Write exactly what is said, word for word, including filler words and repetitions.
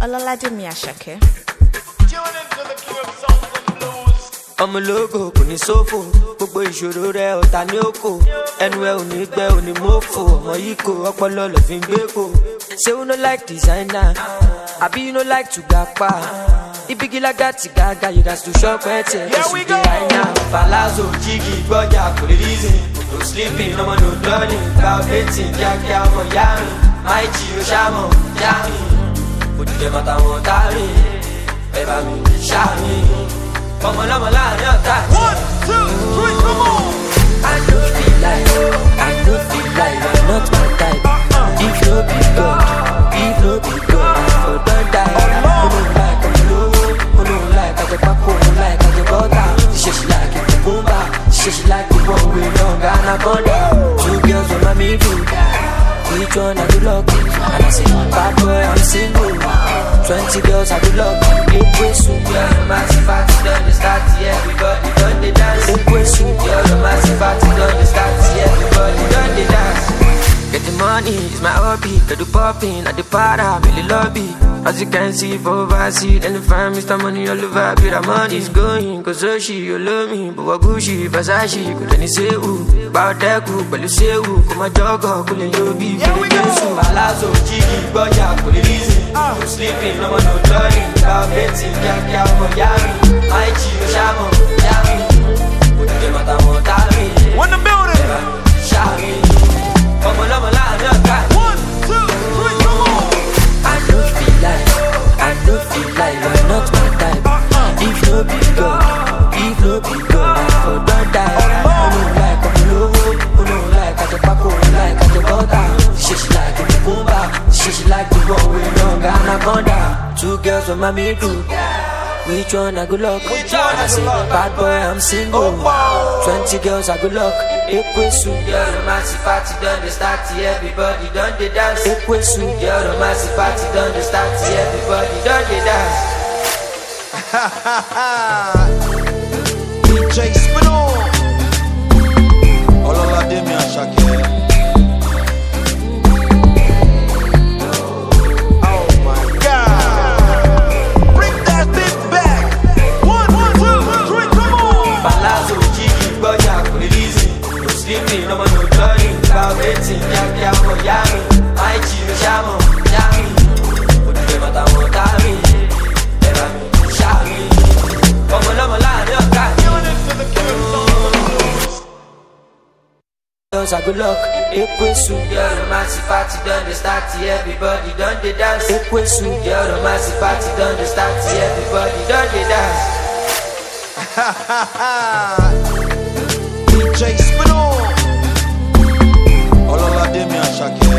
Ọlọ́ládé Àṣàkẹ́. ọmọ ológo kò ní sófò gbogbo ìṣòro rẹ ọ̀tá ní òkò ẹnu ẹ ò ní gbẹ ò ní mọ́fò ọmọ yìí kò ọpọlọ lọ fi ń gbé kò. say you no like designer àbí you no like to gapa ibigilaga ti gaga you gats to shop ẹtẹ kò sì dé àìná. palazzo jígì gbọ́jà kò lè reason no sleeping ọmọ no dulling gba ọ̀bẹ́tìn kíákíá ọmọ yá mi máì jí o ṣàmọ̀ yá mi òdìdẹ mọ́ta wọn tá mi ẹ bá mi ṣá mi. One, two, three, come on! I don't feel like, I don't feel like you're not my type. Uh-uh. If no be God, if no be God, I for don't die. Oh no, like I'm low, oh no, like I get back home, like I get butter. She she like it, the bomba. She she like the one we long anaconda. Two girls on my middle. Which one I do lucky? And I say, bad boy, I'm single. Twenty girls I do lucky. Eight ways to girl, the massive party done the start. Everybody done the dance. Eight ways to girl, the massive party done the start. Everybody done the dance. Get the money, it's my hobby. Get the popping at the para, really lobby. As you can see, for overseas, and the fam, Mister Money all over. Be the money's going, cause so she, you love me. But what Gucci, Versace, could any say who? About that group, but you say who? Come a jogger, could you be? Here we go. Palazzo, Gigi, Boya, could you reason? No sleeping, no more, no dulling. About betting, yeah, yeah, for Yami. My Gio, Shamo, Yami. Put the mata, Montami. One the building. Shami. Come on, come on, one, two, three, come on. I don't feel like, I don't feel like you're not my type. Uh-uh. If no be God, if no be God, I for don't die. Oh no, like I'm low, oh no, like I get back home, like I get butter. She she like the bomba, she she like the one we long anaconda. Two girls on my middle. Which one I good luck? And I say, bad boy, I'm single. Twenty girls I good luck. Ekwesu, girl, the massive party done the start. Everybody done the dance. Ekwesu, girl, the massive party done the start. Everybody done the dance. D J Spin on. Ọlọ́ládé Àṣàkẹ́. Sleeping, no more, no dulling. About betting, yeah, yeah, for Yami. My Gio, Shamo, Yami. Put the mata, Montami. Eva, Shami. Come on, come on, no guy. I good luck. Ekwesu, girl, the massive party done the start. Everybody done the dance. Ekwesu, girl, the massive party done the start. Everybody done the dance. D J Spin on. Ọlọ́ládé Àṣàkẹ́.